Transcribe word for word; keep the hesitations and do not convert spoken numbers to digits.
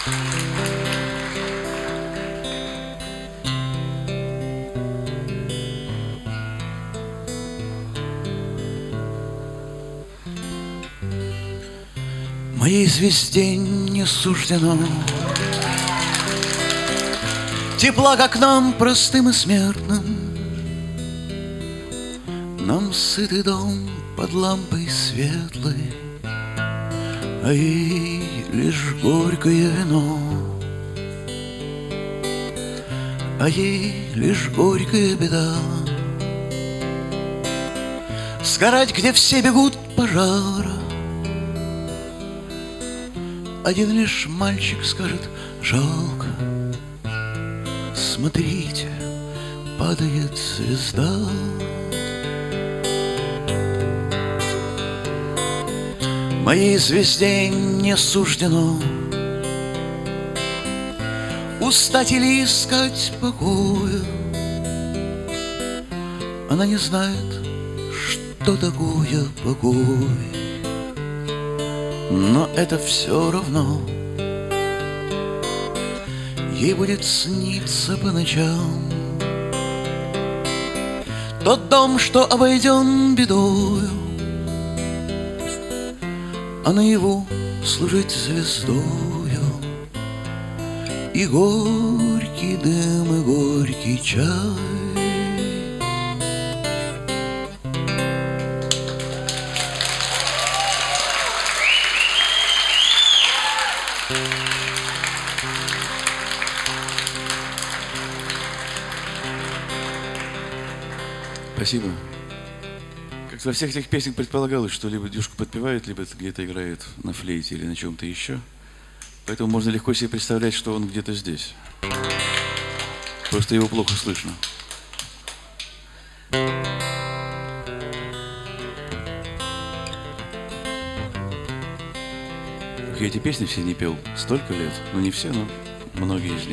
Моей звезде не суждено тепла, как нам, простым и смертным. Нам сытый дом под лампой светлый, а ей лишь горькое вино, а ей лишь горькая беда. Сгорать, где все бегут пожара, один лишь мальчик скажет: жалко. Смотрите, падает звезда. Моей звезде не суждено устать или искать покоя. Она не знает, что такое покой, но это все равно. Ей будет сниться по ночам тот дом, что обойден бедою, а наяву служить звездою. И горький дым, и горький чай. Спасибо. Как во всех этих песнях предполагалось, что либо девушка подпевает, либо где-то играет на флейте или на чем-то еще. Поэтому можно легко себе представлять, что он где-то здесь. Просто его плохо слышно. Я эти песни все не пел столько лет. Ну, не все, но многие из них.